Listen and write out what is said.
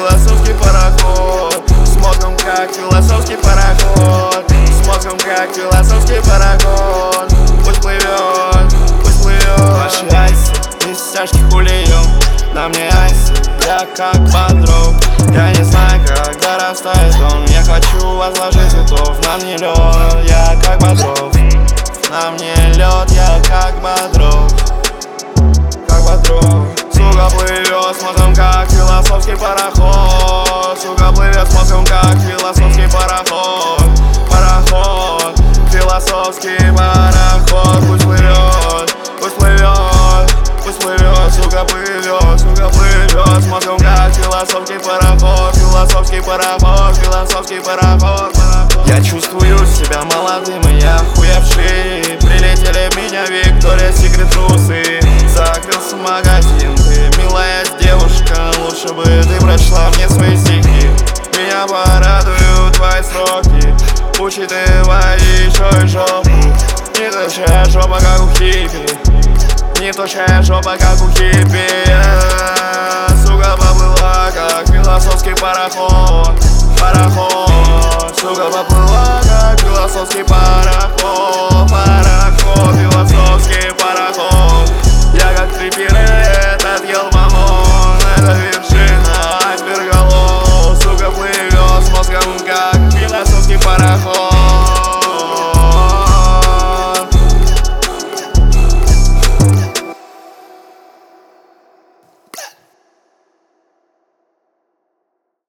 философский пароход, с мозгом как философский пароход, с мозгом как философский пароход. Пусть плывет, пусть плывет. Ваши айсы из тяжких улеем, на мне айсы, я как бодров. Я не знаю, когда растает он. Я хочу возложить цветов, на мне лед, я как бодров. На мне лед, я как бодров. Как бодров. Сука плывет с мозгом как философский пароход. Сука плывет с мозгом как философский пароход. Пароход, философский пароход. Пусть плывет, пусть плывет, пусть плывет. Сука плывет с мозгом как философский пароход. Философский пароход, философский пароход. Я чувствую себя молодым и я охуевший. Прилетели в меня Виктория Секрет трусы. Закрылся магазин, ты милая девушка. Лучше бы ты прочла мне свои стихи. Меня порадуют твои строки, учитывая еще и жопу. Не тощая жопа, как у хиппи, не тощая жопа, как у хиппи. Сука поплыла, как философский пароход. Пароход, сука поплыла, как философский пароход. Пароход, философский пароход. Я как трипер, этот ел мамон. Это вершина айсберголов. Сука плывет с мозгом, как философский пароход.